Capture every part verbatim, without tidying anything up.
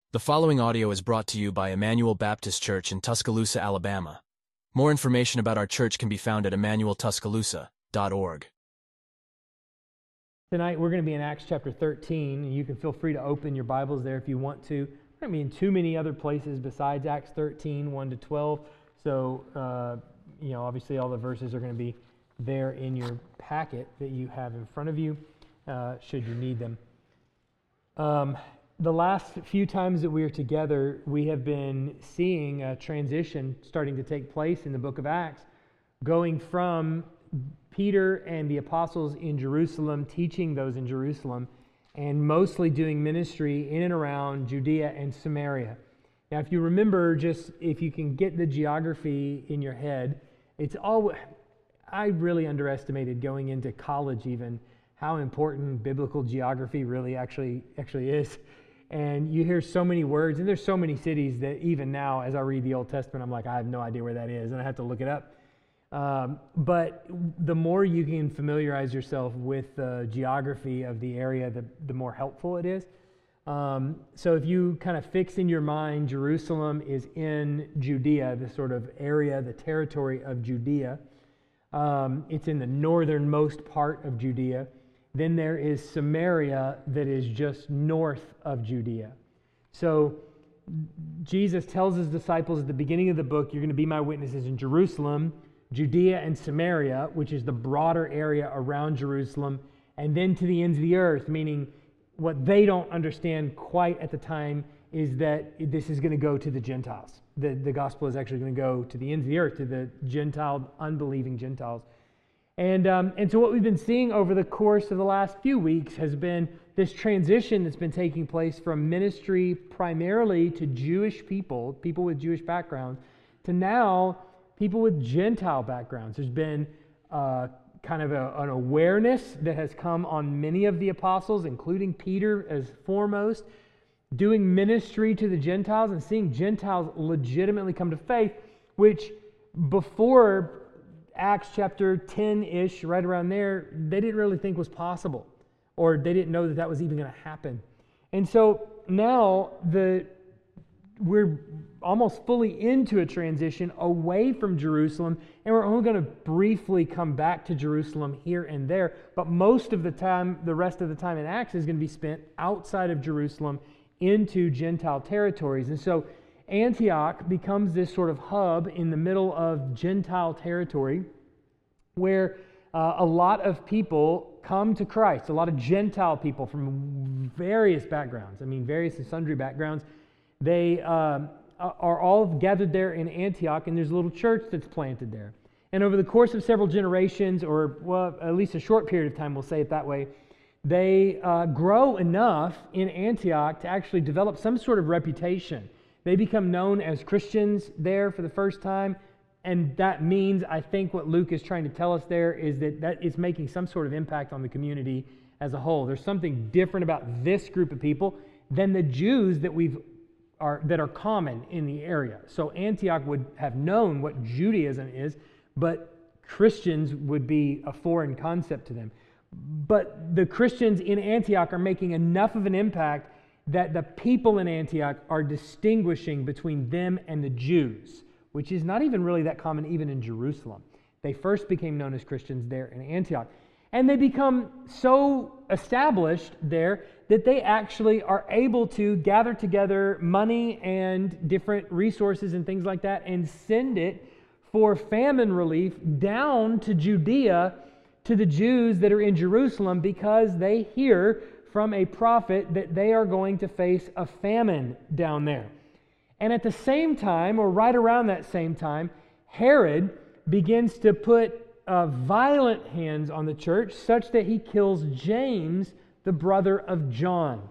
The following audio is brought to you by Emmanuel Baptist Church in Tuscaloosa, Alabama. More information about our church can be found at emmanuel tuscaloosa dot org. Tonight we're going to be in Acts chapter thirteen, and you can feel free to open your Bibles there if you want to. We're going to be in too many other places besides Acts thirteen, one to twelve, so uh, you know, obviously all the verses are going to be there in your packet that you have in front of you, uh, should you need them. Um, the last few times that we are together, we have been seeing a transition starting to take place in the book of Acts, going from Peter and the apostles in Jerusalem, teaching those in Jerusalem, and mostly doing ministry in and around Judea and Samaria. Now, if you remember, just if you can get the geography in your head, it's all, I really underestimated going into college even how important biblical geography really actually actually is. And you hear so many words, and there's so many cities that even now, as I read the Old Testament, I'm like, I have no idea where that is, and I have to look it up. Um, but the more you can familiarize yourself with the geography of the area, the, the more helpful it is. Um, so if you kind of fix in your mind, Jerusalem is in Judea, the sort of area, the territory of Judea. Um, it's in the northernmost part of Judea. Then there is Samaria that is just north of Judea. So Jesus tells his disciples at the beginning of the book, you're going to be my witnesses in Jerusalem, Judea and Samaria, which is the broader area around Jerusalem, and then to the ends of the earth, meaning what they don't understand quite at the time is that this is going to go to the Gentiles. The, the gospel is actually going to go to the ends of the earth, to the Gentile, unbelieving Gentiles. And, um, and so what we've been seeing over the course of the last few weeks has been this transition that's been taking place from ministry primarily to Jewish people, people with Jewish backgrounds, to now people with Gentile backgrounds. There's been uh, kind of a, an awareness that has come on many of the apostles, including Peter as foremost, doing ministry to the Gentiles and seeing Gentiles legitimately come to faith, which before Acts chapter ten-ish, right around there, they didn't really think was possible, or they didn't know that that was even going to happen. And so now the we're almost fully into a transition away from Jerusalem, and we're only going to briefly come back to Jerusalem here and there, but most of the time, the rest of the time in Acts is going to be spent outside of Jerusalem into Gentile territories. And so Antioch becomes this sort of hub in the middle of Gentile territory where uh, a lot of people come to Christ, a lot of Gentile people from various backgrounds, I mean various and sundry backgrounds. They um, are all gathered there in Antioch, and there's a little church that's planted there. And over the course of several generations, or well, at least a short period of time, we'll say it that way, they uh, grow enough in Antioch to actually develop some sort of reputation. They become known as Christians there for the first time, and that means, I think what Luke is trying to tell us there is that that is making some sort of impact on the community as a whole. There's something different about this group of people than the Jews that we've are that are common in the area. So Antioch would have known what Judaism is, but Christians would be a foreign concept to them. But the Christians in Antioch are making enough of an impact that the people in Antioch are distinguishing between them and the Jews, which is not even really that common even in Jerusalem. They first became known as Christians there in Antioch. And they become so established there that they actually are able to gather together money and different resources and things like that and send it for famine relief down to Judea to the Jews that are in Jerusalem, because they hear from a prophet that they are going to face a famine down there. And at the same time, or right around that same time, Herod begins to put uh, violent hands on the church such that he kills James, the brother of John.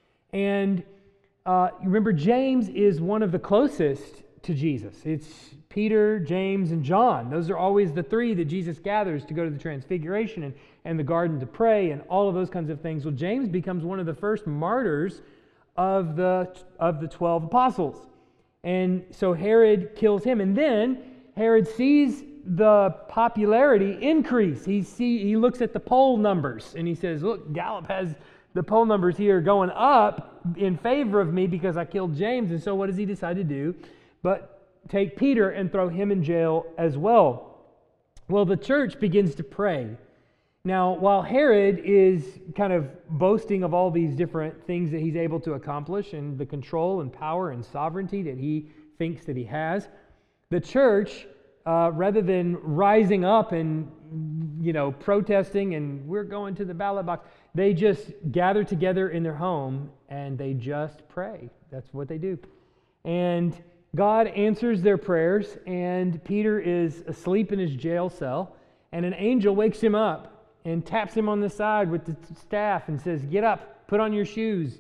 And uh, remember, James is one of the closest to Jesus. It's Peter, James, and John. Those are always the three that Jesus gathers to go to the Transfiguration and, and the garden to pray and all of those kinds of things. Well, James becomes one of the first martyrs of the, of the twelve apostles. And so Herod kills him. And then Herod sees the popularity increase. He see he looks at the poll numbers and he says, look, Gallup has the poll numbers here going up. in favor of me because I killed James. And so what does he decide to do? But take Peter and throw him in jail as well. Well, the church begins to pray. Now, while Herod is kind of boasting of all these different things that he's able to accomplish and the control and power and sovereignty that he thinks that he has, the church, uh, rather than rising up and, you know, protesting and we're going to the ballot box, they just gather together in their home and they just pray. That's what they do. And God answers their prayers, and Peter is asleep in his jail cell, and an angel wakes him up and taps him on the side with the staff and says, "Get up, put on your shoes."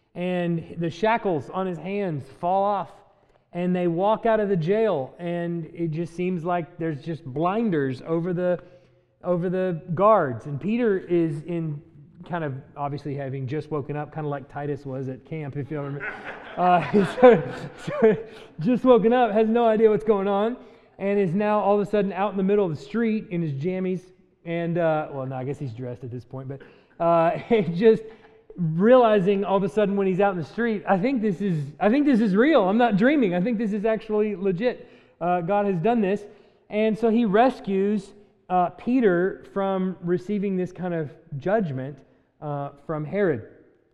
And the shackles on his hands fall off, and they walk out of the jail, and it just seems like there's just blinders over the over the guards. And Peter is in kind of obviously having just woken up, kind of like Titus was at camp, if you remember. Uh, so, so just woken up, has no idea what's going on, and is now all of a sudden out in the middle of the street in his jammies. And, uh, well, no, I guess he's dressed at this point, but uh, just realizing all of a sudden when he's out in the street, I think this is, I think this is real. I'm not dreaming. I think this is actually legit. Uh, God has done this. And so he rescues uh, Peter from receiving this kind of judgment uh, from Herod.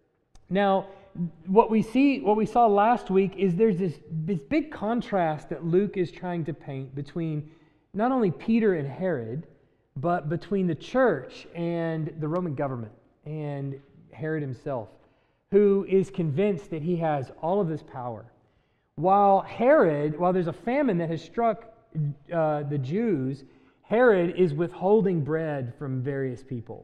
Now, what we see, what we saw last week is there's this, this big contrast that Luke is trying to paint between not only Peter and Herod, but between the church and the Roman government and Herod himself, who is convinced that he has all of this power. While Herod, while there's a famine that has struck uh, the Jews, Herod is withholding bread from various people.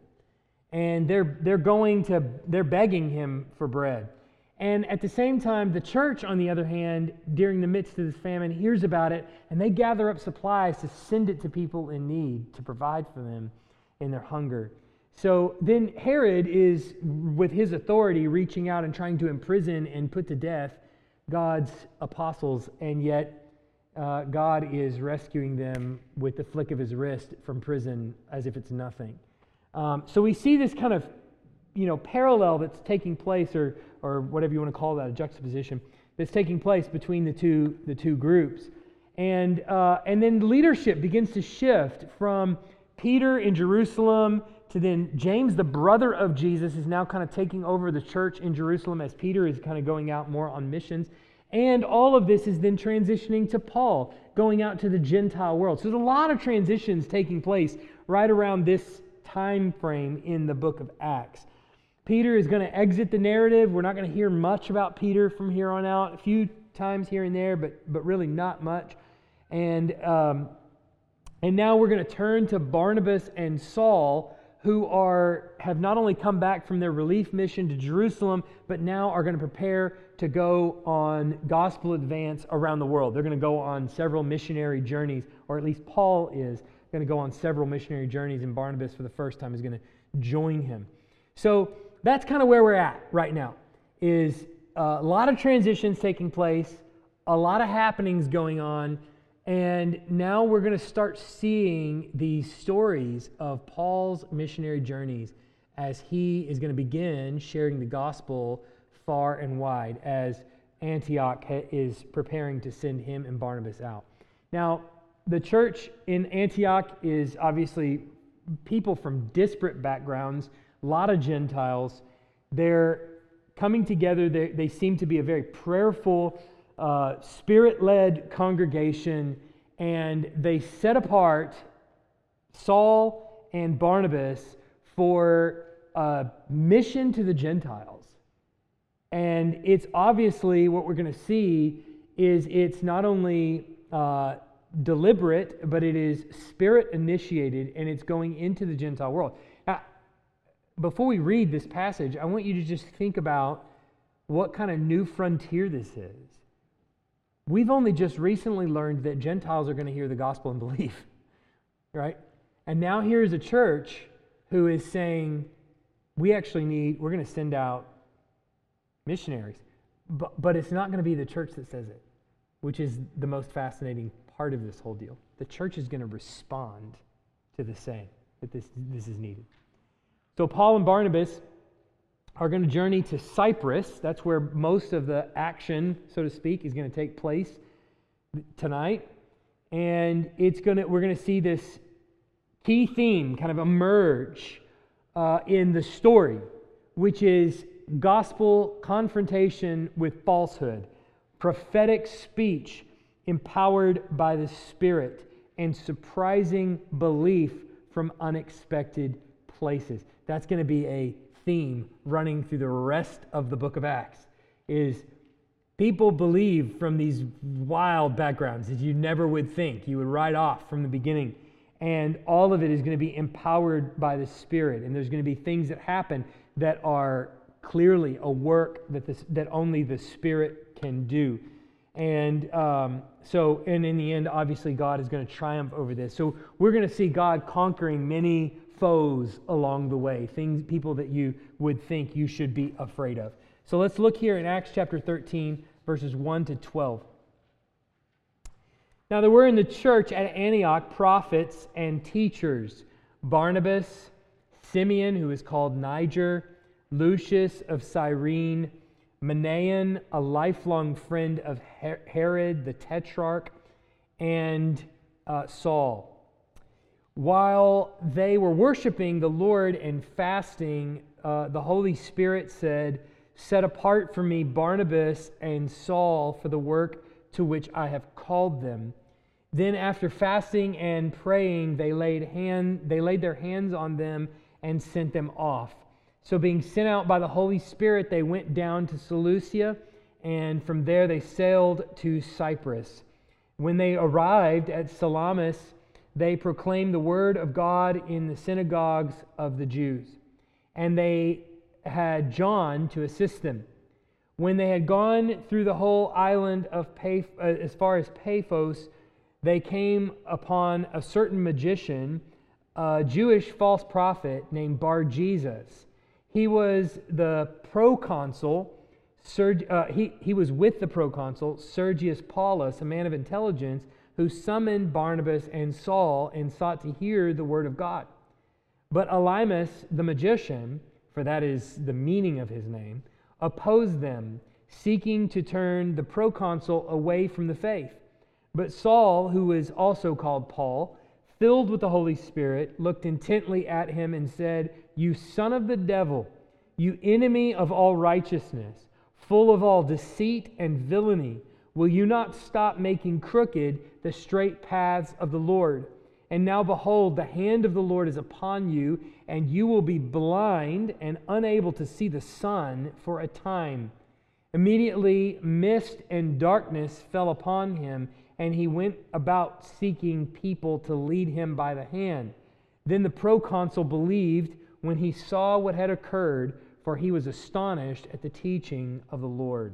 And they're they're going to, they're begging him for bread. And at the same time, the church, on the other hand, during the midst of this famine, hears about it, and they gather up supplies to send it to people in need, to provide for them in their hunger. So then Herod is, with his authority, reaching out and trying to imprison and put to death God's apostles, and yet uh, God is rescuing them with the flick of his wrist from prison as if it's nothing. Um, so we see this kind of, you know, parallel that's taking place, or or whatever you want to call that, a juxtaposition that's taking place between the two the two groups, and uh, and then leadership begins to shift from Peter in Jerusalem to then James, the brother of Jesus, is now kind of taking over the church in Jerusalem as Peter is kind of going out more on missions, and all of this is then transitioning to Paul going out to the Gentile world. So there's a lot of transitions taking place right around this time frame in the book of Acts. Peter is going to exit the narrative. We're not going to hear much about Peter from here on out. A few times here and there, but but really not much. And um, and now we're going to turn to Barnabas and Saul, who are have not only come back from their relief mission to Jerusalem, but now are going to prepare to go on gospel advance around the world. They're going to go on several missionary journeys, or at least Paul is going to go on several missionary journeys, and Barnabas for the first time is going to join him. So that's kind of where we're at right now, is a lot of transitions taking place, a lot of happenings going on, and now we're going to start seeing these stories of Paul's missionary journeys as he is going to begin sharing the gospel far and wide as Antioch is preparing to send him and Barnabas out. Now, the church in Antioch is obviously people from disparate backgrounds, a lot of Gentiles. They're coming together. They, they seem to be a very prayerful, uh, spirit-led congregation, and they set apart Saul and Barnabas for a mission to the Gentiles. And it's obviously what we're going to see is it's not only uh, deliberate, but it is spirit-initiated, and it's going into the Gentile world. Now, before we read this passage, I want you to just think about what kind of new frontier this is. We've only just recently learned that Gentiles are going to hear the gospel and believe, right? And now here's a church who is saying, we actually need, we're going to send out missionaries. But, but it's not going to be the church that says it, which is the most fascinating part of this whole deal. The church is going to respond to the saying that this, this is needed. So Paul and Barnabas are going to journey to Cyprus. That's where most of the action, so to speak, is going to take place tonight. And it's going to we're going to see this key theme kind of emerge uh, in the story, which is gospel confrontation with falsehood, prophetic speech empowered by the Spirit, and surprising belief from unexpected places. That's going to be a theme running through the rest of the book of Acts, is people believe from these wild backgrounds that you never would think, you would write off from the beginning. And all of it is going to be empowered by the Spirit. And there's going to be things that happen that are clearly a work that this, that only the Spirit can do. And um, so, and in the end, obviously, God is going to triumph over this. So we're going to see God conquering many foes along the way, things, people that you would think you should be afraid of. So let's look here in Acts chapter thirteen, verses one to twelve. Now there were in the church at Antioch prophets and teachers, Barnabas, Simeon, who is called Niger, Lucius of Cyrene, Manaen, a lifelong friend of Herod the Tetrarch, and uh, Saul. While they were worshiping the Lord and fasting, uh, the Holy Spirit said, "Set apart for me Barnabas and Saul for the work to which I have called them." Then after fasting and praying, they laid hand they laid their hands on them and sent them off. So being sent out by the Holy Spirit, they went down to Seleucia, and from there they sailed to Cyprus. When they arrived at Salamis, they proclaimed the word of God in the synagogues of the Jews. And they had John to assist them. When they had gone through the whole island of Paph- uh, as far as Paphos, they came upon a certain magician, a Jewish false prophet named Bar-Jesus. He was the proconsul, Serg- uh, he, he was with the proconsul, Sergius Paulus, a man of intelligence, who summoned Barnabas and Saul and sought to hear the word of God. But Elymas, the magician, for that is the meaning of his name, opposed them, seeking to turn the proconsul away from the faith. But Saul, who was also called Paul, filled with the Holy Spirit, looked intently at him and said, "You son of the devil, you enemy of all righteousness, full of all deceit and villainy, will you not stop making crooked the straight paths of the Lord? And now behold, the hand of the Lord is upon you, and you will be blind and unable to see the sun for a time." Immediately mist and darkness fell upon him, and he went about seeking people to lead him by the hand. Then the proconsul believed when he saw what had occurred, for he was astonished at the teaching of the Lord.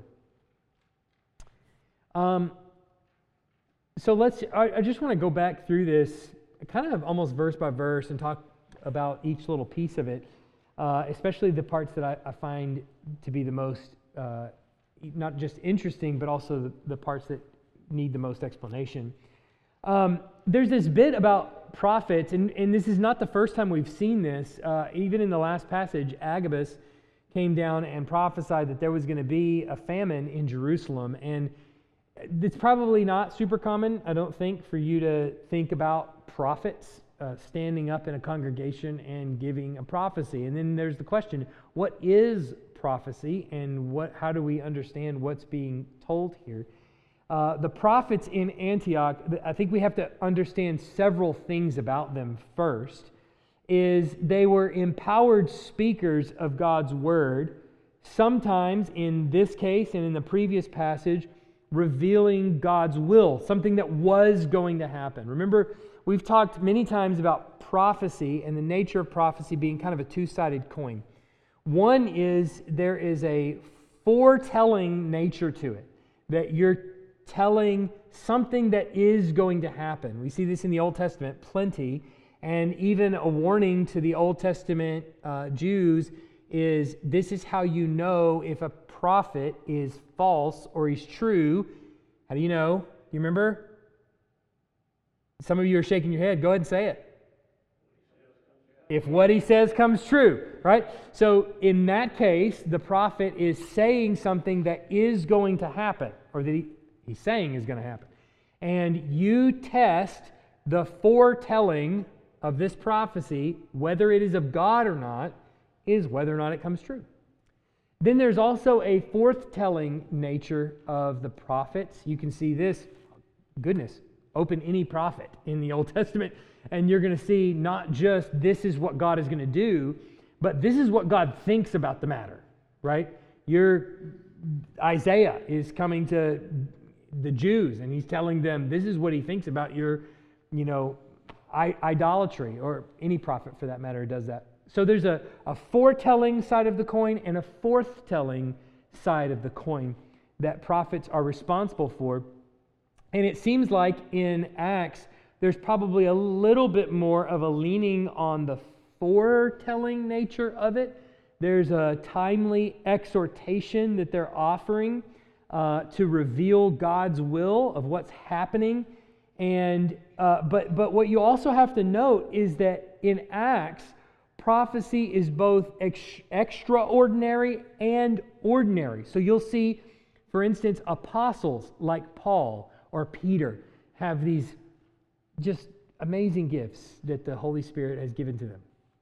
Um, so let's, I, I just want to go back through this kind of almost verse by verse and talk about each little piece of it, uh, especially the parts that I, I find to be the most, uh, not just interesting, but also the, the parts that need the most explanation. Um, there's this bit about prophets, and, and this is not the first time we've seen this. Uh, even in the last passage, Agabus came down and prophesied that there was going to be a famine in Jerusalem, and it's probably not super common, I don't think, for you to think about prophets uh, standing up in a congregation and giving a prophecy. And then there's the question, what is prophecy, and what? How do we understand what's being told here? Uh, the prophets in Antioch, I think we have to understand several things about them first, is they were empowered speakers of God's word, sometimes in this case and in the previous passage, revealing God's will, something that was going to happen. Remember, we've talked many times about prophecy and the nature of prophecy being kind of a two-sided coin. One is there is a foretelling nature to it, that you're telling something that is going to happen. We see this in the Old Testament plenty, and even a warning to the Old Testament uh, Jews is this is how you know if a prophet is false or he's true. How do you know? Do you remember? Some of you are shaking your head. Go ahead and say it. if what he says comes true, right? So in that case, the prophet is saying something that is going to happen, or that he, he's saying is going to happen. And you test the foretelling of this prophecy, whether it is of God or not, is whether or not it comes true. Then there's also a forthtelling nature of the prophets. You can see this, goodness, open any prophet in the Old Testament, and you're going to see not just this is what God is going to do, but this is what God thinks about the matter, right? Your Isaiah is coming to the Jews, and he's telling them this is what he thinks about your, you know, I- idolatry, or any prophet for that matter does that. So there's a, a foretelling side of the coin and a forthtelling side of the coin that prophets are responsible for. And it seems like in Acts, there's probably a little bit more of a leaning on the foretelling nature of it. There's a timely exhortation that they're offering uh, to reveal God's will of what's happening. And uh, but but what you also have to note is that in Acts, prophecy is both ex- extraordinary and ordinary. So you'll see, for instance, apostles like Paul or Peter have these just amazing gifts that the Holy Spirit has given to them.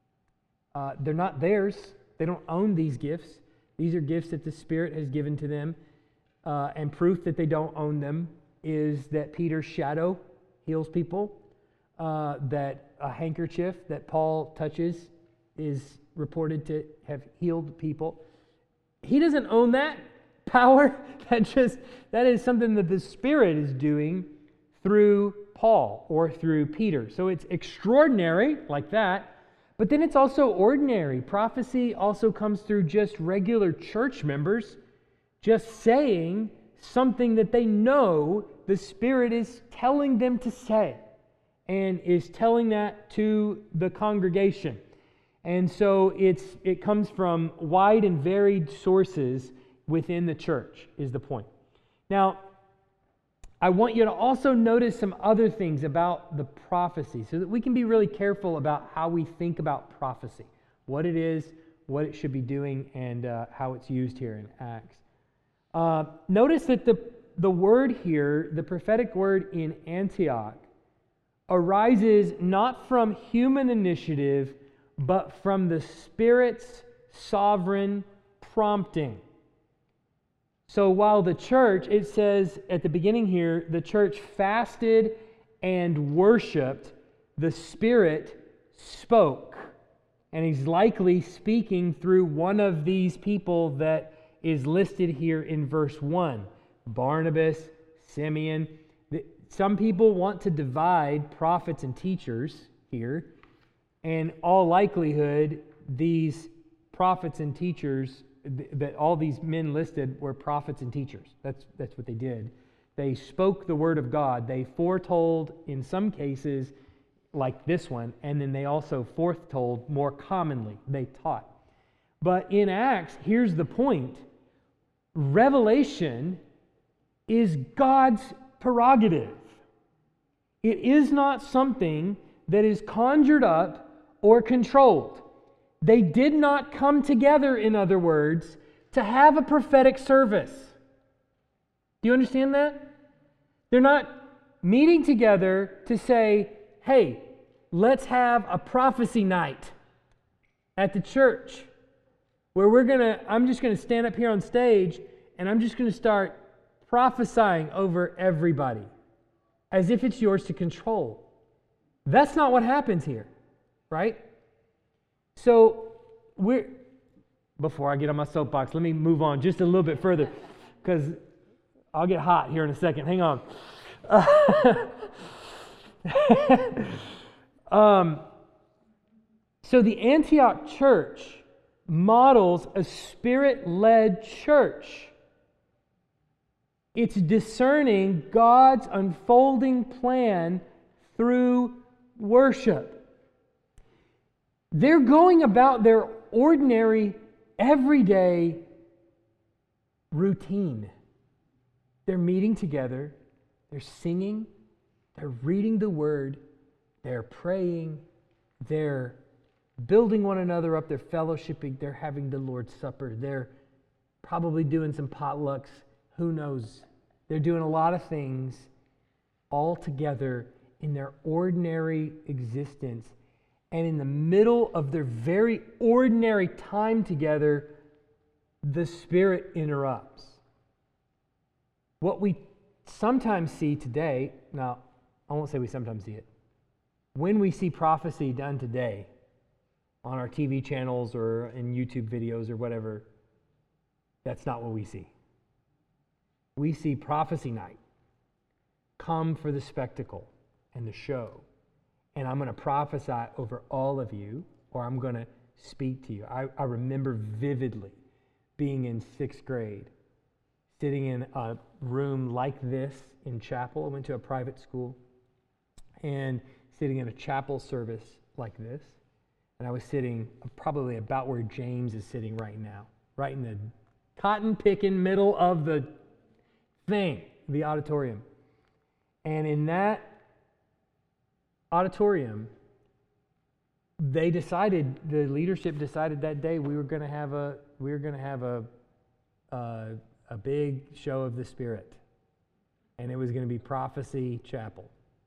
Uh, they're not theirs. They don't own these gifts. These are gifts that the Spirit has given to them. Uh, and proof that they don't own them is that Peter's shadow heals people, uh, that a handkerchief that Paul touches is reported to have healed people. He doesn't own that power. That just that is something that the Spirit is doing through Paul or through Peter. So it's extraordinary like that, but then it's also ordinary. Prophecy also comes through just regular church members just saying something that they know the Spirit is telling them to say, and is telling that to the congregation. And so it's it comes from wide and varied sources within the church, is the point. Now, I want you to also notice some other things about the prophecy so that we can be really careful about how we think about prophecy, what it is, what it should be doing, and uh, how it's used here in Acts. Uh, notice that the, the word here, the prophetic word in Antioch, arises not from human initiative, but from the Spirit's sovereign prompting. So while the church, it says at the beginning here, the church fasted and worshiped, the Spirit spoke. And he's likely speaking through one of these people that is listed here in verse one. Barnabas, Simeon. Some people want to divide prophets and teachers here. And all likelihood, these prophets and teachers, that all these men listed were prophets and teachers. That's that's what they did. They spoke the word of God. They foretold in some cases, like this one, and then they also foretold more commonly. They taught. But in Acts, here's the point. Revelation is God's prerogative. It is not something that is conjured up or controlled. They did not come together, in other words, to have a prophetic service. Do you understand that? They're not meeting together to say, hey, let's have a prophecy night at the church where we're going to, I'm just going to stand up here on stage and I'm just going to start prophesying over everybody as if it's yours to control. That's not what happens here, right? So we're, before I get on my soapbox, let me move on just a little bit further because I'll get hot here in a second. Hang on. Uh, um, so the Antioch church models a Spirit-led church. It's discerning God's unfolding plan through worship. They're going about their ordinary, everyday routine. They're meeting together, they're singing, they're reading the Word, they're praying, they're building one another up. They're fellowshipping. They're having the Lord's Supper. They're probably doing some potlucks. Who knows? They're doing a lot of things all together in their ordinary existence. And in the middle of their very ordinary time together, the Spirit interrupts. What we sometimes see today, now, I won't say we sometimes see it. When we see prophecy done today on our T V channels or in YouTube videos or whatever, that's not what we see. We see prophecy night. Come for the spectacle and the show. And I'm going to prophesy over all of you, or I'm going to speak to you. I, I remember vividly being in sixth grade, sitting in a room like this in chapel. I went to a private school, and sitting in a chapel service like this. And I was sitting probably about where James is sitting right now, right in the cotton-picking middle of the thing, the auditorium. And in that auditorium, they decided, the leadership decided that day we were going to have a we were going to have a, a a big show of the Spirit, and it was going to be Prophecy Chapel.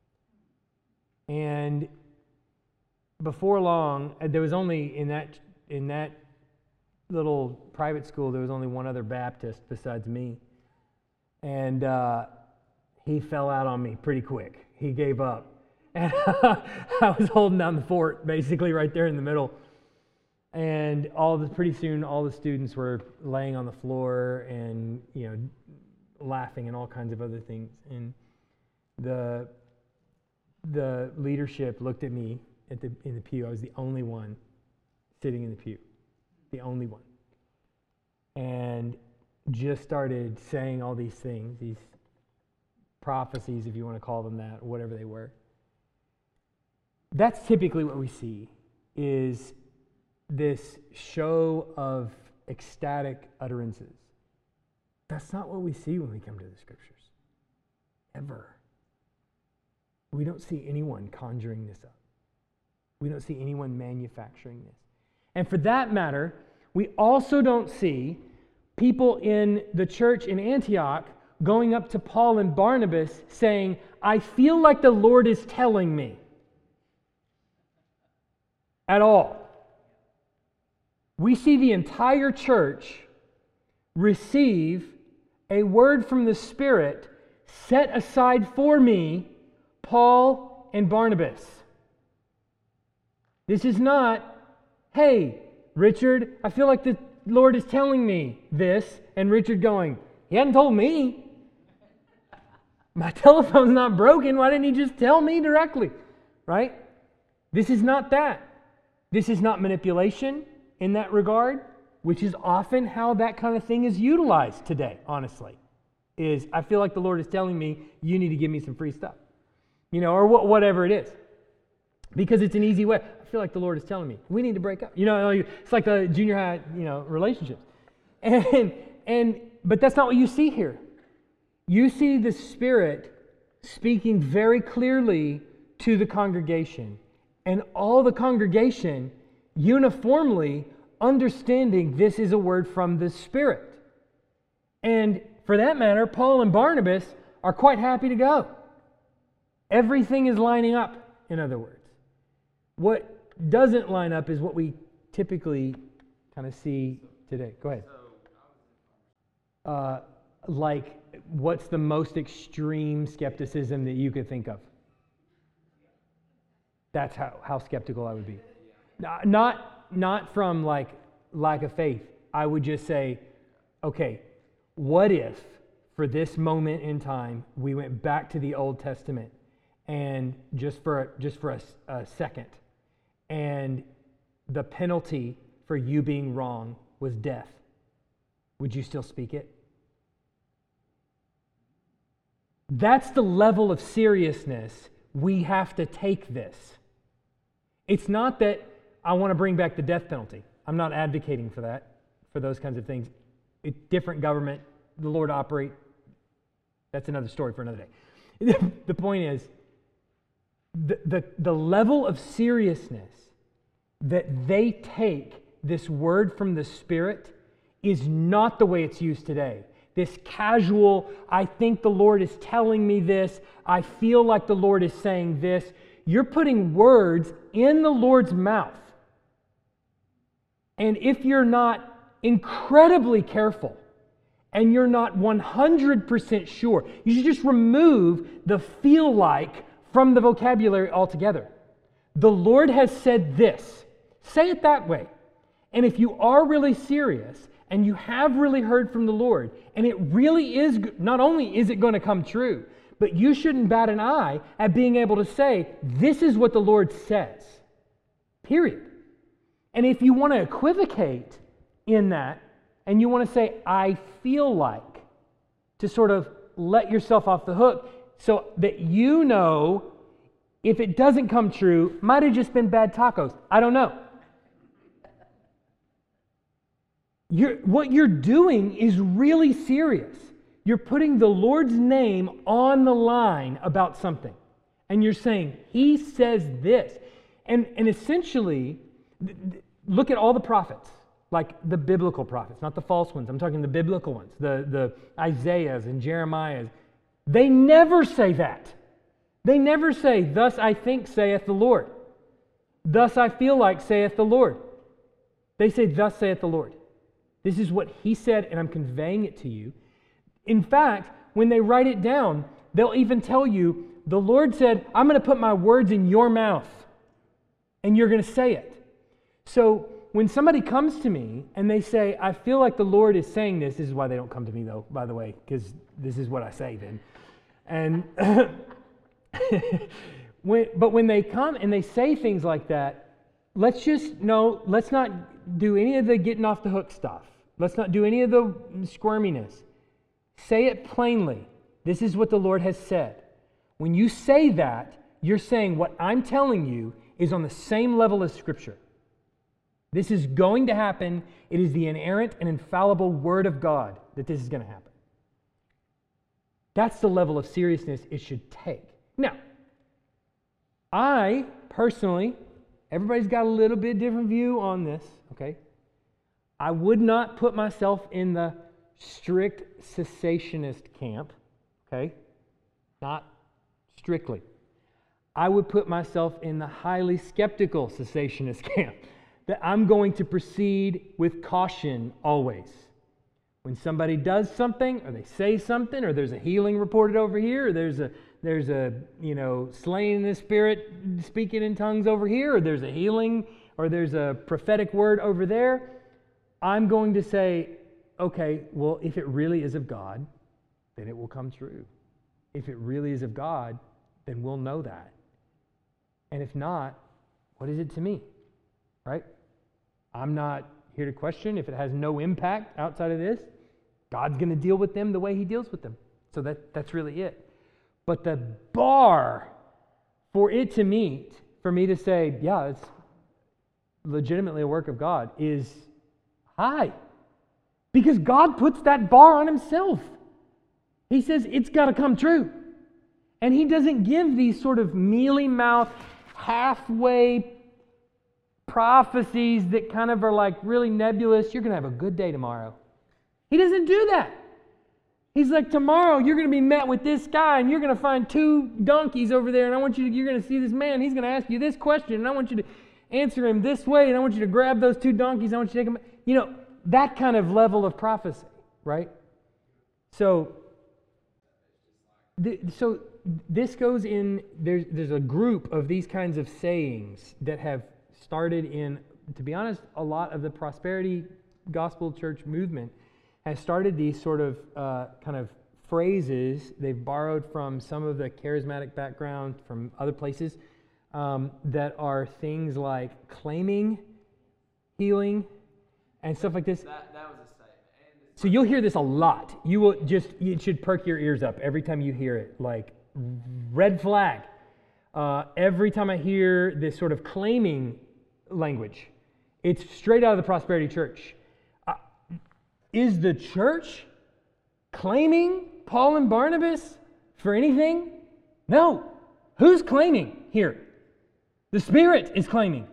And before long, there was only in that in that little private school there was only one other Baptist besides me, and uh, he fell out on me pretty quick. He gave up. And I was holding down the fort, basically right there in the middle. And all the pretty soon, all the students were laying on the floor and, you know, laughing and all kinds of other things. And the the leadership looked at me at the in the pew. I was the only one sitting in the pew, the only one, and just started saying all these things, these prophecies, if you want to call them that, or whatever they were. That's typically what we see, is this show of ecstatic utterances. That's not what we see when we come to the Scriptures, ever. We don't see anyone conjuring this up. We don't see anyone manufacturing this. And for that matter, we also don't see people in the church in Antioch going up to Paul and Barnabas saying, I feel like the Lord is telling me. At all. We see the entire church receive a word from the Spirit set aside for me, Paul and Barnabas. This is not, hey, Richard, I feel like the Lord is telling me this, and Richard going, he hadn't told me. My telephone's not broken. Why didn't he just tell me directly? Right? This is not that. This is not manipulation in that regard, which is often how that kind of thing is utilized today, honestly. Is, I feel like the Lord is telling me, you need to give me some free stuff. You know, or wh- whatever it is. Because it's an easy way. I feel like the Lord is telling me, we need to break up. You know, it's like the junior high, you know, relationships. And, and, but that's not what you see here. You see the Spirit speaking very clearly to the congregation. And all the congregation uniformly understanding this is a word from the Spirit. And for that matter, Paul and Barnabas are quite happy to go. Everything is lining up, in other words. What doesn't line up is what we typically kind of see today. Go ahead. Uh, like, what's the most extreme skepticism that you could think of? That's how, how skeptical I would be. Not, not from like lack of faith. I would just say, okay, what if for this moment in time we went back to the Old Testament and just for just for a, a second, and the penalty for you being wrong was death? Would you still speak it? That's the level of seriousness we have to take this. It's not that I want to bring back the death penalty. I'm not advocating for that, for those kinds of things. It's different government, the Lord operate. That's another story for another day. The point is, the, the, the level of seriousness that they take this word from the Spirit is not the way it's used today. This casual, I think the Lord is telling me this, I feel like the Lord is saying this. You're putting words in the Lord's mouth. And if you're not incredibly careful and you're not one hundred percent sure, you should just remove the feel like from the vocabulary altogether. The Lord has said this. Say it that way. And if you are really serious and you have really heard from the Lord, and it really is, not only is it going to come true, but you shouldn't bat an eye at being able to say, this is what the Lord says. Period. And if you want to equivocate in that, and you want to say, I feel like, to sort of let yourself off the hook, so that you know, if it doesn't come true, might have just been bad tacos. I don't know. You're, what you're doing is really serious. You're putting the Lord's name on the line about something. And you're saying, He says this. And, and essentially, th- th- look at all the prophets, like the biblical prophets, not the false ones. I'm talking the biblical ones, the, the Isaiahs and Jeremiahs. They never say that. They never say, thus I think, saith the Lord. Thus I feel like, saith the Lord. They say, thus saith the Lord. This is what He said, and I'm conveying it to you. In fact, when they write it down, they'll even tell you, the Lord said, I'm going to put my words in your mouth, and you're going to say it. So when somebody comes to me and they say, I feel like the Lord is saying this, this is why they don't come to me, though, by the way, because this is what I say then. And when, but when they come and they say things like that, let's just, no, let's not do any of the getting off the hook stuff. Let's not do any of the squirminess. Say it plainly. This is what the Lord has said. When you say that, you're saying what I'm telling you is on the same level as Scripture. This is going to happen. It is the inerrant and infallible Word of God that this is going to happen. That's the level of seriousness it should take. Now, I personally, everybody's got a little bit different view on this, okay? I would not put myself in the strict cessationist camp, okay? Not strictly. I would put myself in the highly skeptical cessationist camp, that I'm going to proceed with caution always. When somebody does something, or they say something, or there's a healing reported over here, or there's a there's a you know slaying in the spirit, speaking in tongues over here, or there's a healing, or there's a prophetic word over there, I'm going to say, okay, well, if it really is of God, then it will come true. If it really is of God, then we'll know that. And if not, what is it to me? Right? I'm not here to question if it has no impact outside of this. God's going to deal with them the way He deals with them. So that, that's really it. But the bar for it to meet, for me to say, yeah, it's legitimately a work of God, is high. Because God puts that bar on Himself. He says it's got to come true. And He doesn't give these sort of mealy-mouthed, halfway prophecies that kind of are like really nebulous. You're going to have a good day tomorrow. He doesn't do that. He's like, tomorrow you're going to be met with this guy and you're going to find two donkeys over there, and I want you to, you're going to see this man. He's going to ask you this question, and I want you to answer him this way, and I want you to grab those two donkeys. I want you to take them. You know, that kind of level of prophecy, right? So, th- so this goes in, there's, there's a group of these kinds of sayings that have started in, to be honest, a lot of the prosperity gospel church movement has started these sort of uh, kind of phrases. They've borrowed from some of the charismatic background from other places um, that are things like claiming healing and stuff like this. That, that was a statement. And So you'll hear this a lot. You will just, it should perk your ears up every time you hear it. Like, red flag. Uh, every time I hear this sort of claiming language, it's straight out of the prosperity church. Uh, is the church claiming Paul and Barnabas for anything? No. Who's claiming here? The Spirit is claiming.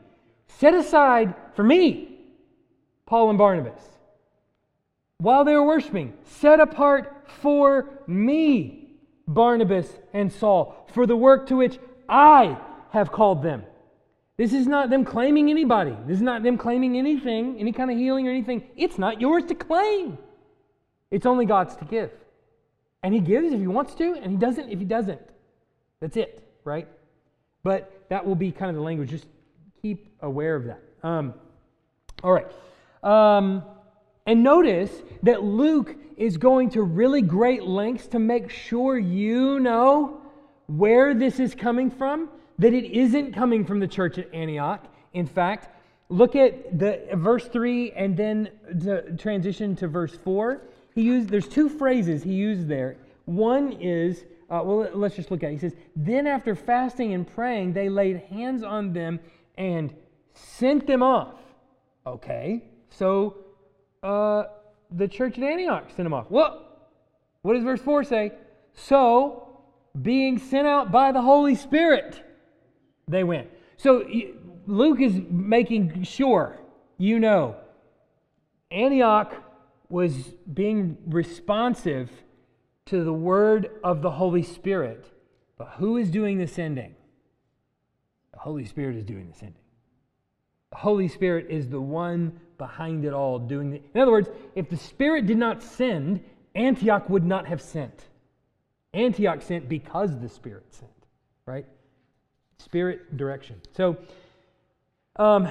set aside for me Paul and Barnabas. While they were worshiping, set apart for me Barnabas and Saul for the work to which I have called them. This is not them claiming anybody. This is not them claiming anything, any kind of healing or anything. It's not yours to claim. It's only God's to give. And He gives if He wants to, and He doesn't if He doesn't. That's it, right? But that will be kind of the language. Just keep aware of that. Um, all right. Um, and notice that Luke is going to really great lengths to make sure you know where this is coming from, that it isn't coming from the church at Antioch. In fact, look at the verse three and then to transition to verse four. He used, there's two phrases he used there. One is, uh, well, let's just look at it. He says, then after fasting and praying, they laid hands on them and sent them off. Okay, so uh, the church at Antioch sent them off. What? What does verse four say? So, being sent out by the Holy Spirit, they went. So Luke is making sure you know Antioch was being responsive to the word of the Holy Spirit. But who is doing the sending? The Holy Spirit is doing the sending. The Holy Spirit is the one behind it all doing it. In other words, if the Spirit did not send, Antioch would not have sent. Antioch sent because the Spirit sent, right? Spirit direction. So, um,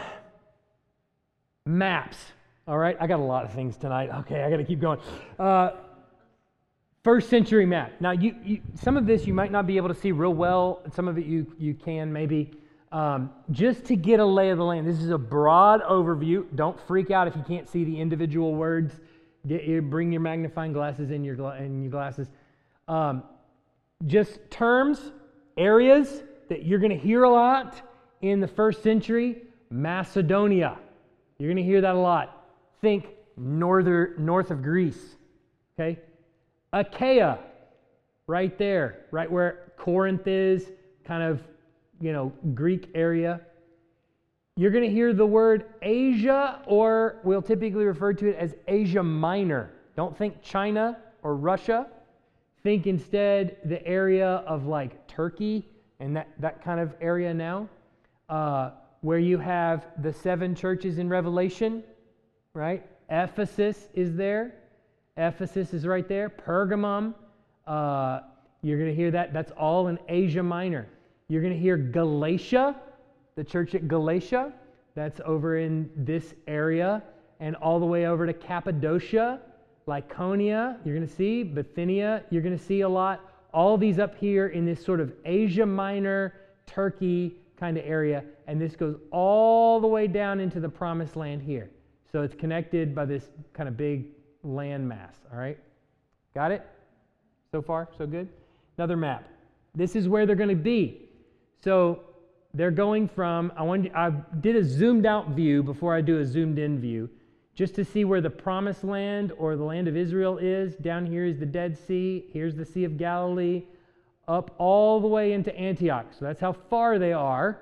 maps. All right, I got a lot of things tonight. Okay, I got to keep going. Uh, first century map. Now, you, you, some of this you might not be able to see real well. Some of it you you can maybe. Um, just to get a lay of the land. This is a broad overview. Don't freak out if you can't see the individual words. Get your, bring your magnifying glasses in your gla- in your glasses. Um, just terms, areas that you're going to hear a lot in the first century. Macedonia. You're going to hear that a lot. Think northern, north of Greece. Okay? Achaia, right there, right where Corinth is, kind of, you know, Greek area. You're going to hear the word Asia, or we'll typically refer to it as Asia Minor. Don't think China or Russia. Think instead the area of like Turkey and that, that kind of area now, uh, where you have the seven churches in Revelation, right? Ephesus is there. Ephesus is right there. Pergamum, uh, you're going to hear that. That's all in Asia Minor. You're going to hear Galatia, the church at Galatia. That's over in this area. And all the way over to Cappadocia, Lycaonia, you're going to see. Bithynia, you're going to see a lot. All these up here in this sort of Asia Minor, Turkey kind of area. And this goes all the way down into the Promised Land here. So it's connected by this kind of big land mass. All right? Got it? So far, so good? Another map. This is where they're going to be. So they're going from, I wanted, I did a zoomed out view before I do a zoomed in view, just to see where the Promised Land or the land of Israel is. Down here is the Dead Sea. Here's the Sea of Galilee. Up all the way into Antioch. So that's how far they are.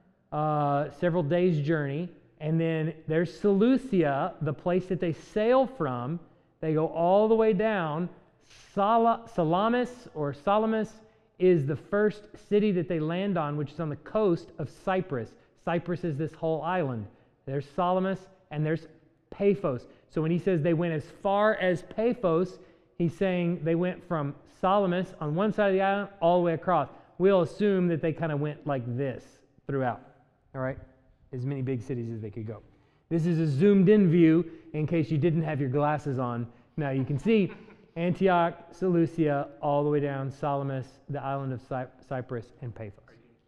Uh, several days' journey. And then there's Seleucia, the place that they sail from. They go all the way down. Sal- Salamis or Salamis is the first city that they land on, which is on the coast of Cyprus. Cyprus is this whole island. There's Salamis and there's Paphos. So when he says they went as far as Paphos, he's saying they went from Salamis on one side of the island all the way across. We'll assume that they kind of went like this throughout. All right? As many big cities as they could go. This is a zoomed in view in case you didn't have your glasses on. Now you can see Antioch, Seleucia, all the way down, Salamis, the island of Cy- Cyprus, and Paphos.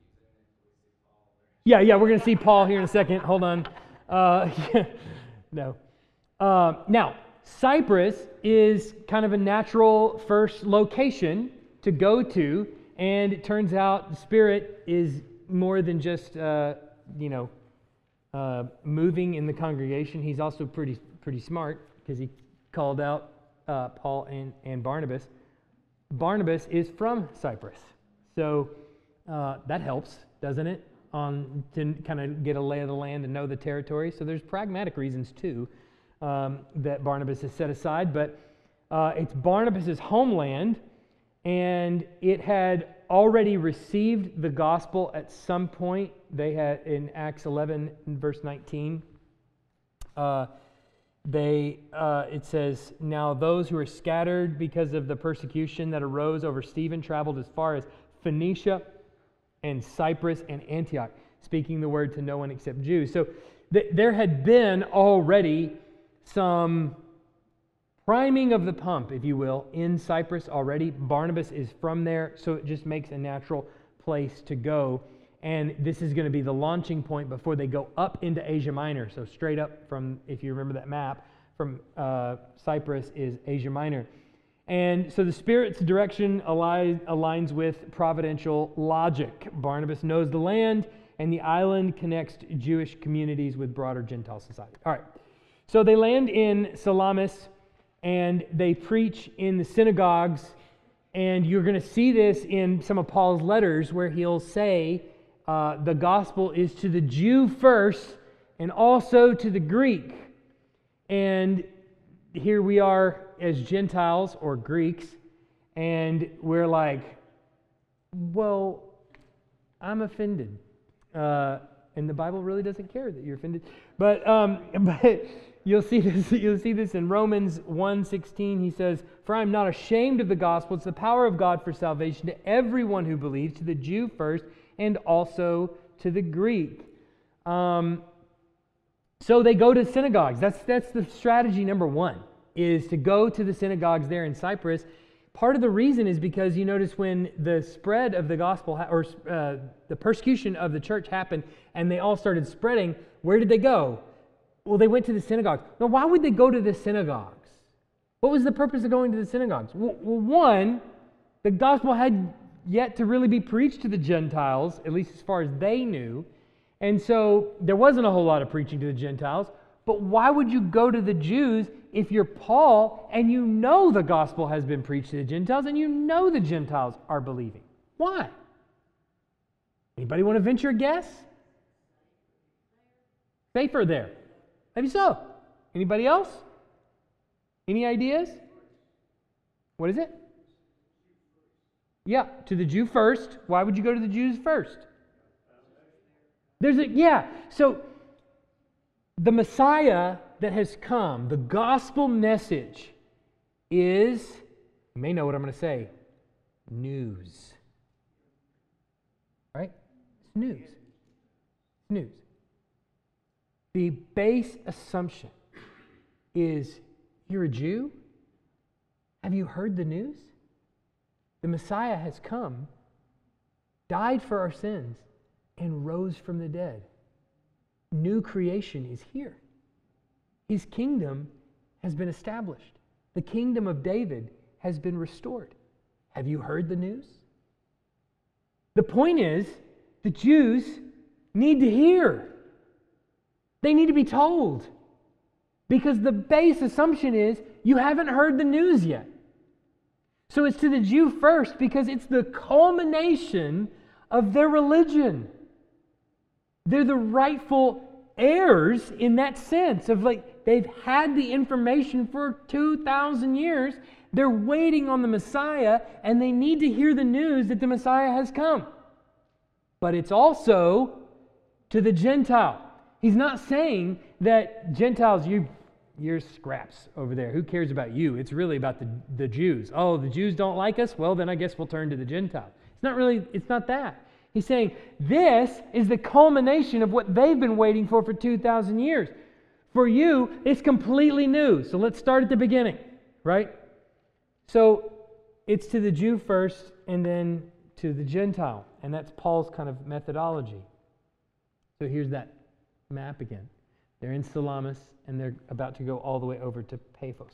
Yeah, yeah, we're going to see Paul here in a second. Hold on. Uh, no. Uh, now, Cyprus is kind of a natural first location to go to, and it turns out the Spirit is more than just, uh, you know, uh, moving in the congregation. He's also pretty pretty smart because he called out Uh, Paul and, and Barnabas. Barnabas is from Cyprus. So uh, that helps, doesn't it? on to kind of get a lay of the land and know the territory. So there's pragmatic reasons too um, that Barnabas is set aside, but uh, it's Barnabas's homeland, and it had already received the gospel at some point. They had in Acts eleven, verse nineteen. Uh, They, uh, it says, now those who were scattered because of the persecution that arose over Stephen traveled as far as Phoenicia and Cyprus and Antioch, speaking the word to no one except Jews. So th- there had been already some priming of the pump, if you will, in Cyprus already. Barnabas is from there, so it just makes a natural place to go. And this is going to be the launching point before they go up into Asia Minor. So straight up from, if you remember that map, from uh, Cyprus is Asia Minor. And so the Spirit's direction aligns, aligns with providential logic. Barnabas knows the land, and the island connects Jewish communities with broader Gentile society. All right. So they land in Salamis, and they preach in the synagogues. And you're going to see this in some of Paul's letters where he'll say, Uh, the gospel is to the Jew first and also to the Greek. And here we are as Gentiles or Greeks, and we're like, well, I'm offended. Uh, and the Bible really doesn't care that you're offended. But um, but you'll see this, you'll see this in Romans one sixteen. He says, for I am not ashamed of the gospel. It's the power of God for salvation to everyone who believes, to the Jew first, and also to the Greek. Um, so they go to synagogues. That's that's the strategy number one, is to go to the synagogues there in Cyprus. Part of the reason is because you notice when the spread of the gospel, ha- or uh, the persecution of the church happened, and they all started spreading, where did they go? Well, they went to the synagogues. Now, why would they go to the synagogues? What was the purpose of going to the synagogues? Well, well one, the gospel had yet to really be preached to the Gentiles, at least as far as they knew. And so there wasn't a whole lot of preaching to the Gentiles. But why would you go to the Jews if you're Paul and you know the gospel has been preached to the Gentiles and you know the Gentiles are believing? Why? Anybody want to venture a guess? Safer there. Maybe so. Anybody else? Any ideas? What is it? Yeah, to the Jew first. Why would you go to the Jews first? There's a, yeah, so the Messiah that has come, the gospel message is, you may know what I'm going to say, news. Right? It's news. It's news. The base assumption is, you're a Jew? Have you heard the news? The Messiah has come, died for our sins, and rose from the dead. New creation is here. His kingdom has been established. The kingdom of David has been restored. Have you heard the news? The point is, the Jews need to hear. They need to be told. Because the base assumption is, you haven't heard the news yet. So it's to the Jew first because it's the culmination of their religion. They're the rightful heirs in that sense of like they've had the information for two thousand years. They're waiting on the Messiah and they need to hear the news that the Messiah has come. But it's also to the Gentile. He's not saying that Gentiles, you You're scraps over there. Who cares about you? It's really about the, the Jews. Oh, the Jews don't like us? Well, then I guess we'll turn to the Gentiles. It's not really, it's not that. He's saying this is the culmination of what they've been waiting for for two thousand years. For you, it's completely new. So let's start at the beginning, right? So it's to the Jew first and then to the Gentile. And that's Paul's kind of methodology. So here's that map again. They're in Salamis, and they're about to go all the way over to Paphos.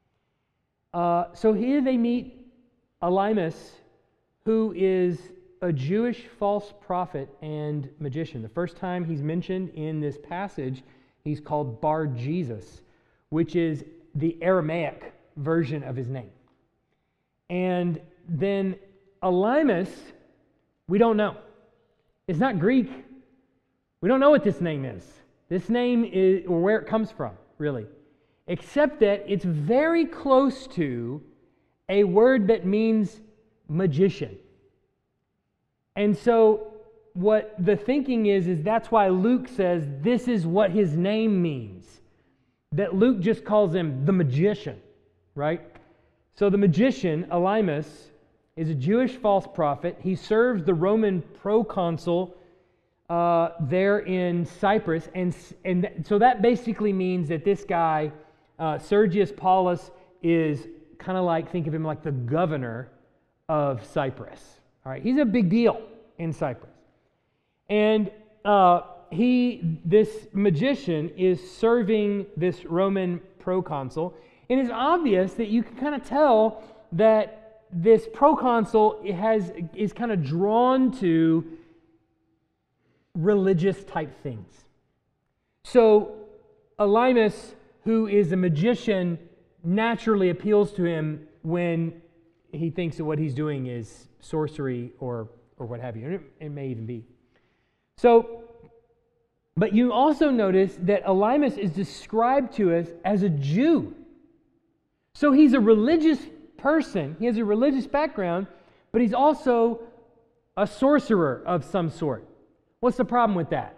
Uh, so here they meet Elymas, who is a Jewish false prophet and magician. The first time he's mentioned in this passage, he's called Bar Jesus, which is the Aramaic version of his name. And then Elymas, we don't know. It's not Greek. We don't know what this name is. This name is, or where it comes from, really. Except that it's very close to a word that means magician. And so what the thinking is, is that's why Luke says this is what his name means. That Luke just calls him the magician, right? So the magician, Elymas, is a Jewish false prophet. He serves the Roman proconsul uh, there in Cyprus. And, and th- so that basically means that this guy, uh, Sergius Paulus, is kind of like, think of him like the governor of Cyprus. All right, he's a big deal in Cyprus. And uh, he, this magician, is serving this Roman proconsul. And it's obvious that you can kind of tell that this proconsul has is kind of drawn to religious type things. So Elymas, who is a magician, naturally appeals to him when he thinks that what he's doing is sorcery or or what have you. And it, it may even be. So, but you also notice that Elymas is described to us as a Jew. So he's a religious person. He has a religious background, but he's also a sorcerer of some sort. What's the problem with that?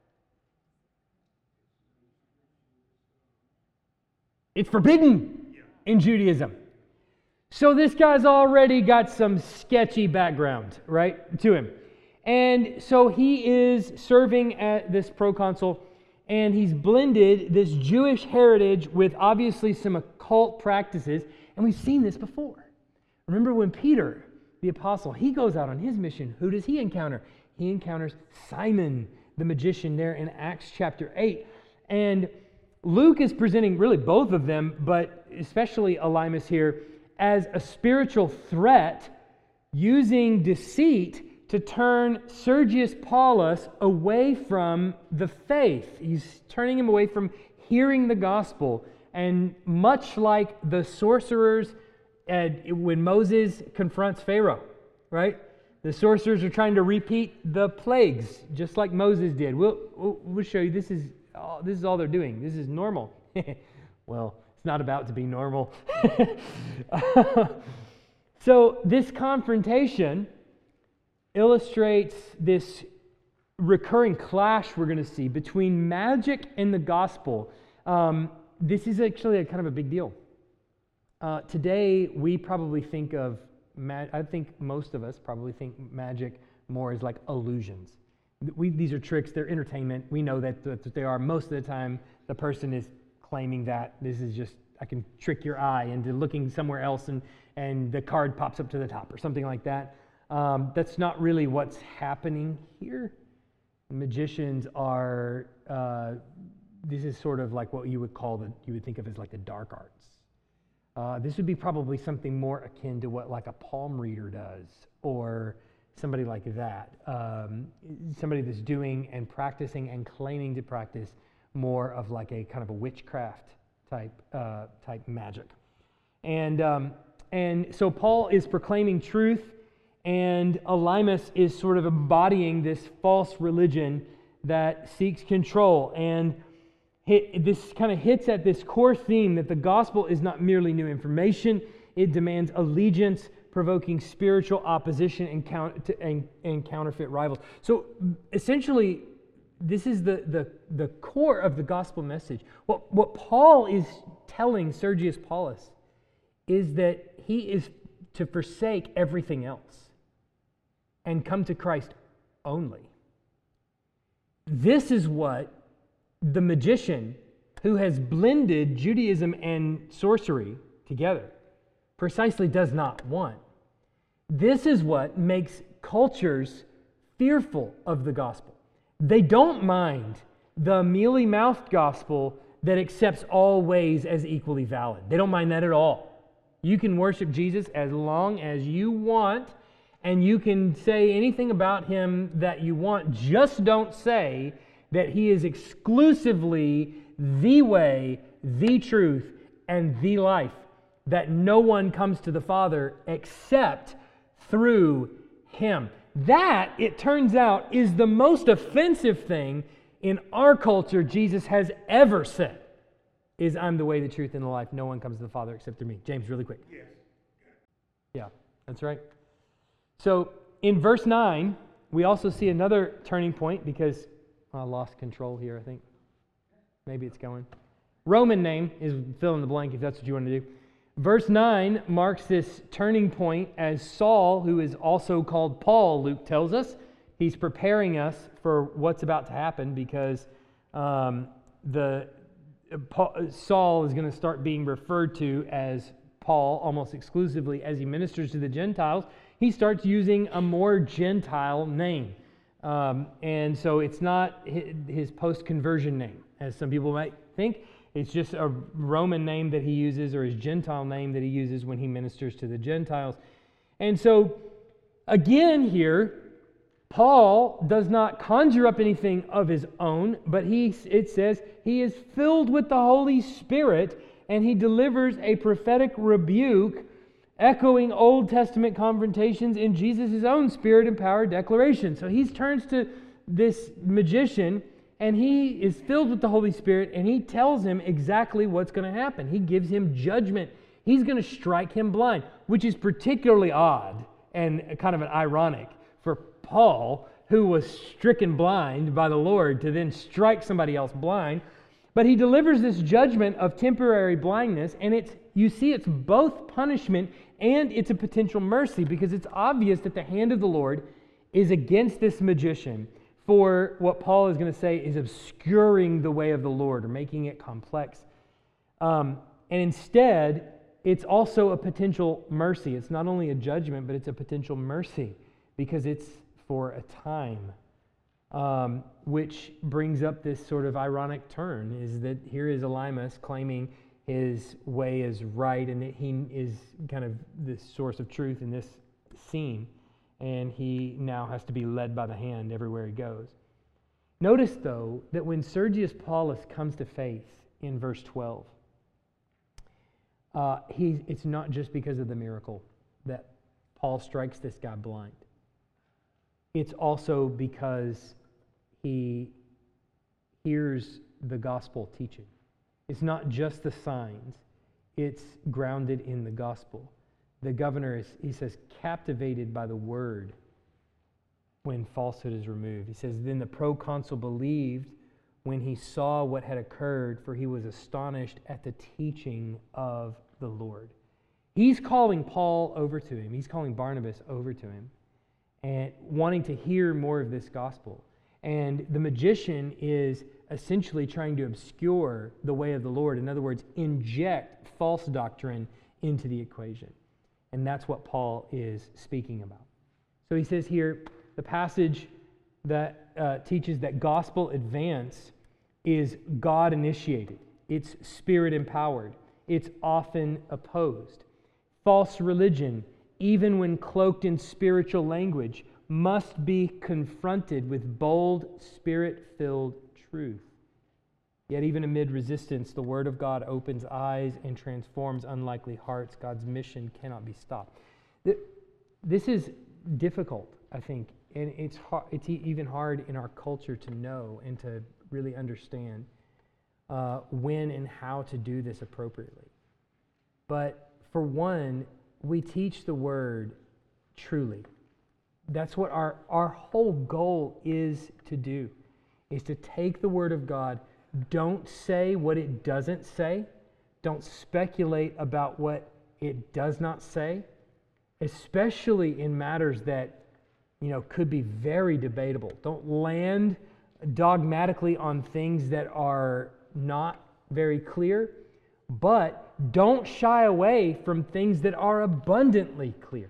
It's forbidden in Judaism. So this guy's already got some sketchy background, right, to him. And so he is serving at this proconsul, and he's blended this Jewish heritage with obviously some occult practices, and we've seen this before. Remember when Peter, the apostle, he goes out on his mission, who does he encounter? He encounters Simon, the magician, there in Acts chapter eight. And Luke is presenting really both of them, but especially Elymas here, as a spiritual threat using deceit to turn Sergius Paulus away from the faith. He's turning him away from hearing the gospel. And much like the sorcerers uh, when Moses confronts Pharaoh, right? The sorcerers are trying to repeat the plagues, just like Moses did. We'll, we'll, we'll show you this is, all, this is all they're doing. This is normal. Well, it's not about to be normal. So this confrontation illustrates this recurring clash we're going to see between magic and the gospel. Um, this is actually a kind of a big deal. Uh, today, we probably think of, ma- I think most of us probably think magic more as like illusions. We, these are tricks, they're entertainment. We know that, that they are. Most of the time, the person is claiming that this is just, I can trick your eye into looking somewhere else and, and the card pops up to the top or something like that. Um, that's not really what's happening here. Magicians are, uh, this is sort of like what you would call, the you would think of as like the dark arts. Uh, this would be probably something more akin to what like a palm reader does or somebody like that. Um, somebody that's doing and practicing and claiming to practice more of like a kind of a witchcraft type uh, type magic. And, um, and so Paul is proclaiming truth, and Elymas is sort of embodying this false religion that seeks control. And hit, this kind of hits at this core theme that the gospel is not merely new information, it demands allegiance, provoking spiritual opposition and, count, to, and, and counterfeit rivals. So essentially, this is the, the, the core of the gospel message. What, what Paul is telling Sergius Paulus is that he is to forsake everything else and come to Christ only. This is what the magician who has blended Judaism and sorcery together precisely does not want. This is what makes cultures fearful of the gospel. They don't mind the mealy-mouthed gospel that accepts all ways as equally valid. They don't mind that at all. You can worship Jesus as long as you want, and you can say anything about him that you want. Just don't say that he is exclusively the way, the truth, and the life, that no one comes to the Father except through him. That, it turns out, is the most offensive thing in our culture Jesus has ever said, is I'm the way, the truth, and the life. No one comes to the Father except through me. James, really quick. Yes. Yeah, that's right. So in verse nine, we also see another turning point because I lost control here, I think. Maybe it's going. Roman name is fill in the blank if that's what you want to do. Verse nine marks this turning point as Saul, who is also called Paul, Luke tells us. He's preparing us for what's about to happen because um, the uh, Paul, Saul is going to start being referred to as Paul almost exclusively as he ministers to the Gentiles. He starts using a more Gentile name. Um, and so it's not his post-conversion name, as some people might think. It's just a Roman name that he uses or his Gentile name that he uses when he ministers to the Gentiles. And so, again here, Paul does not conjure up anything of his own, but he, it says he is filled with the Holy Spirit and he delivers a prophetic rebuke echoing Old Testament confrontations in Jesus' own Spirit-empowered declaration. So he turns to this magician and he is filled with the Holy Spirit, and he tells him exactly what's going to happen. He gives him judgment. He's going to strike him blind, which is particularly odd and kind of an ironic for Paul, who was stricken blind by the Lord, to then strike somebody else blind. But he delivers this judgment of temporary blindness, and it's you see it's both punishment and it's a potential mercy, because it's obvious that the hand of the Lord is against this magician for what Paul is going to say is obscuring the way of the Lord or making it complex. Um, and instead, it's also a potential mercy. It's not only a judgment, but it's a potential mercy because it's for a time. Um, which brings up this sort of ironic turn, is that here is Elymas claiming his way is right and that he is kind of the source of truth in this scene. And he now has to be led by the hand everywhere he goes. Notice, though, that when Sergius Paulus comes to faith in verse twelve, uh, he, it's not just because of the miracle that Paul strikes this guy blind. It's also because he hears the gospel teaching. It's not just the signs. It's grounded in the gospel. The governor is, he says, captivated by the word when falsehood is removed. He says, then the proconsul believed when he saw what had occurred, for he was astonished at the teaching of the Lord. He's calling Paul over to him. He's calling Barnabas over to him and wanting to hear more of this gospel. And the magician is essentially trying to obscure the way of the Lord. In other words, inject false doctrine into the equation. And that's what Paul is speaking about. So he says here, the passage that uh, teaches that gospel advance is God-initiated. It's Spirit-empowered. It's often opposed. False religion, even when cloaked in spiritual language, must be confronted with bold, Spirit-filled truth. Yet even amid resistance, the Word of God opens eyes and transforms unlikely hearts. God's mission cannot be stopped. This is difficult, I think, and it's hard, it's even hard in our culture to know and to really understand uh, when and how to do this appropriately. But for one, we teach the Word truly. That's what our, our whole goal is to do, is to take the Word of God. Don't say what it doesn't say. Don't speculate about what it does not say, especially in matters that, you know, could be very debatable. Don't land dogmatically on things that are not very clear, but don't shy away from things that are abundantly clear.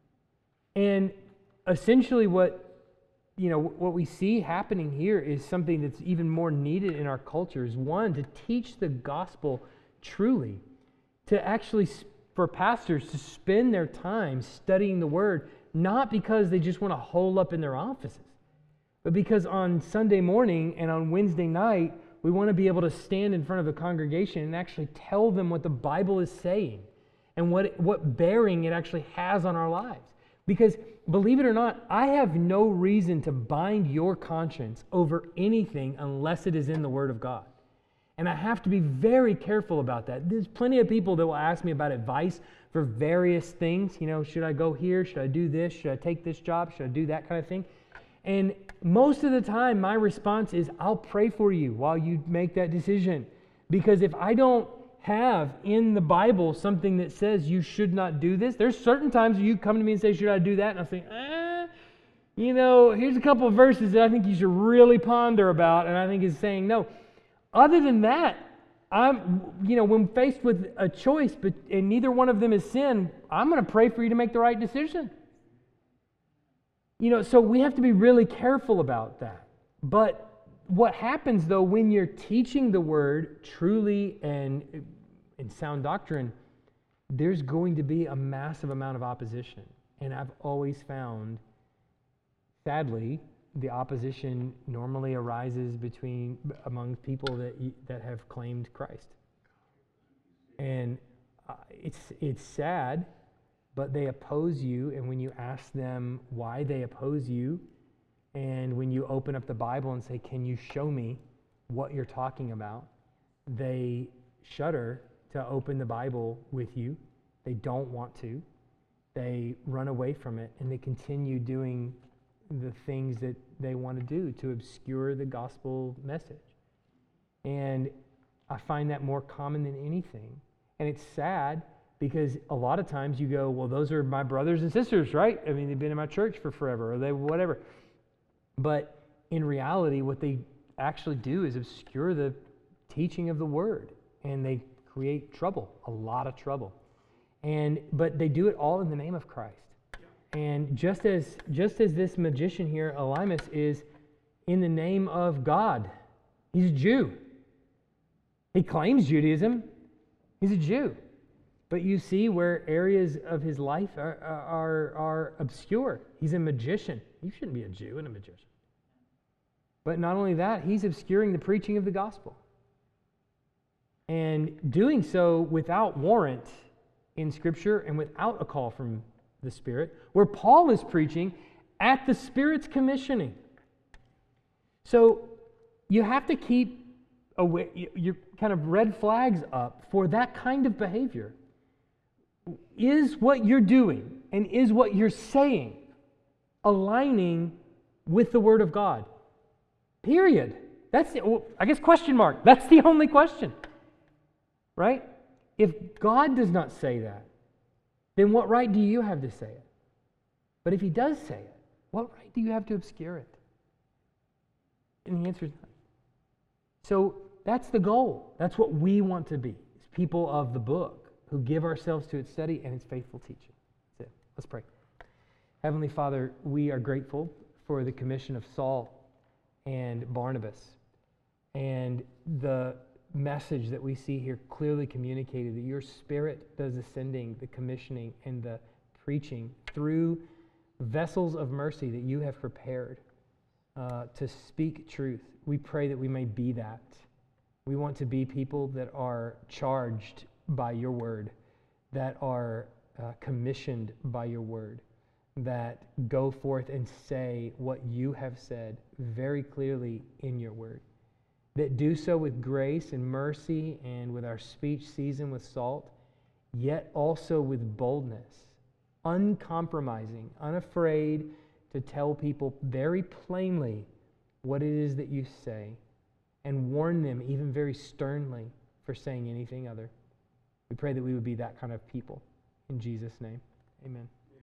And essentially what You know, what we see happening here is something that's even more needed in our culture, is one, to teach the gospel truly, to actually, for pastors to spend their time studying the Word, not because they just want to hole up in their offices, but because on Sunday morning and on Wednesday night, we want to be able to stand in front of the congregation and actually tell them what the Bible is saying and what, what bearing it actually has on our lives. Because believe it or not, I have no reason to bind your conscience over anything unless it is in the Word of God. And I have to be very careful about that. There's plenty of people that will ask me about advice for various things. You know, should I go here? Should I do this? Should I take this job? Should I do that kind of thing? And most of the time, my response is, I'll pray for you while you make that decision. Because if I don't have in the Bible something that says you should not do this, there's certain times you come to me and say, should I do that? And I'll say, eh, you know, here's a couple of verses that I think you should really ponder about, and I think is saying no. Other than that, I'm, you know, when faced with a choice, but and neither one of them is sin, I'm going to pray for you to make the right decision. You know, so we have to be really careful about that. But what happens, though, when you're teaching the Word truly and in sound doctrine, there's going to be a massive amount of opposition. And I've always found, sadly, the opposition normally arises between among people that that have claimed Christ. And uh, it's it's sad, but they oppose you, and when you ask them why they oppose you, and when you open up the Bible and say, can you show me what you're talking about, they shudder to open the Bible with you. They don't want to. They run away from it, and they continue doing the things that they want to do to obscure the gospel message. And I find that more common than anything. And it's sad because a lot of times you go, well, those are my brothers and sisters, right? I mean, they've been in my church for forever, or they whatever. But in reality, what they actually do is obscure the teaching of the Word, and they create trouble, a lot of trouble. And but they do it all in the name of Christ. And just as just as this magician here, Elymas, is in the name of God. He's a Jew. He claims Judaism. He's a Jew. But you see where areas of his life are, are, are obscure. He's a magician. You shouldn't be a Jew and a magician. But not only that, he's obscuring the preaching of the gospel. And doing so without warrant in Scripture and without a call from the Spirit, where Paul is preaching at the Spirit's commissioning. So you have to keep away, your kind of red flags up for that kind of behavior. Is what you're doing and is what you're saying aligning with the Word of God? Period. That's the, well, I guess question mark. That's the only question. Right? If God does not say that, then what right do you have to say it? But if He does say it, what right do you have to obscure it? And the answer is none. So that's the goal. That's what we want to be. It's people of the book who give ourselves to its study and its faithful teaching. That's it. Let's pray. Heavenly Father, we are grateful for the commission of Saul and Barnabas and the message that we see here clearly communicated, that your Spirit does the sending, the commissioning, and the preaching through vessels of mercy that you have prepared uh, to speak truth. We pray that we may be that. We want to be people that are charged by your word, that are uh, commissioned by your word, that go forth and say what you have said very clearly in your word, that do so with grace and mercy and with our speech seasoned with salt, yet also with boldness, uncompromising, unafraid to tell people very plainly what it is that you say and warn them even very sternly for saying anything other. We pray that we would be that kind of people. In Jesus' name, amen.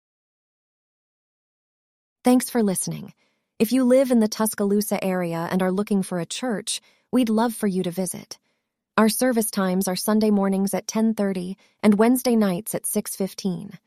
Thanks for listening. If you live in the Tuscaloosa area and are looking for a church, we'd love for you to visit. Our service times are Sunday mornings at ten thirty and Wednesday nights at six fifteen.